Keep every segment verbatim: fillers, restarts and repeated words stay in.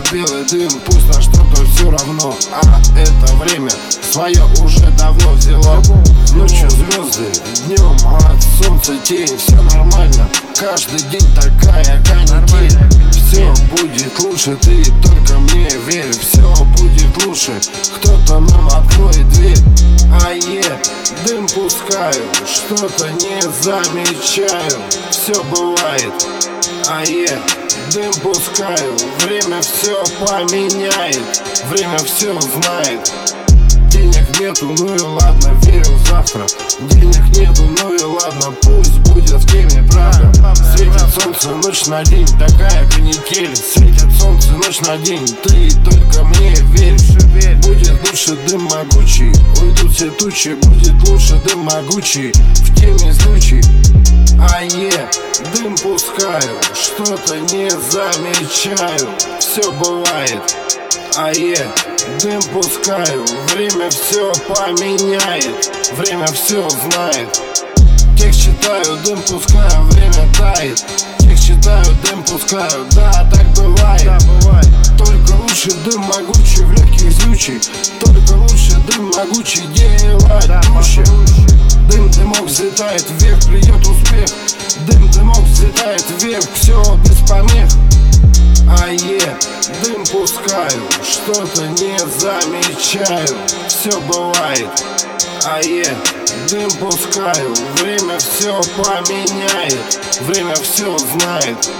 белый дым, пусть на что-то все равно. А это время свое уже давно взяло. Ночью звезды, днем от солнца тень. Все нормально, каждый день такая канитель. Все будет лучше, ты только мне верь. Все будет лучше, кто-то нам откроет дверь. А я дым пускаю, что-то не замечаю. Все бывает, а я дым пускаю. Время все поменяет, время все знает. Денег нету, ну и ладно, верю в завтра. Денег нету, ну и ладно, пусть будет в теме правда. Светит солнце ночь на день, такая канитель. Светит солнце ночь на день, ты только мне верь. Будет лучше дым могучий, уйдут все тучи. Будет лучше дым могучий, в теме случай. А я дым пускаю, что-то не замечаю. Все бывает, а я дым пускаю. Время все поменяет, время все знает. Текст читаю, дым пускаю, время тает. Текст читаю, дым пускаю, да, так бывает, да, бывает. Только лучше дым могучий, в легких злючий. Только лучше дым могучий, делать да, проще. Дым, дымок взлетает вверх, придет успех. Дым, дымок взлетает вверх, все без помех. А я дым пускаю, что-то не замечаю. Все бывает, а я дым пускаю. Время все поменяет, время все знает.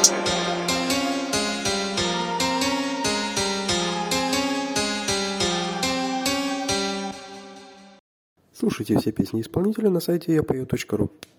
Слушайте все песни исполнителя на сайте я пою точка ру.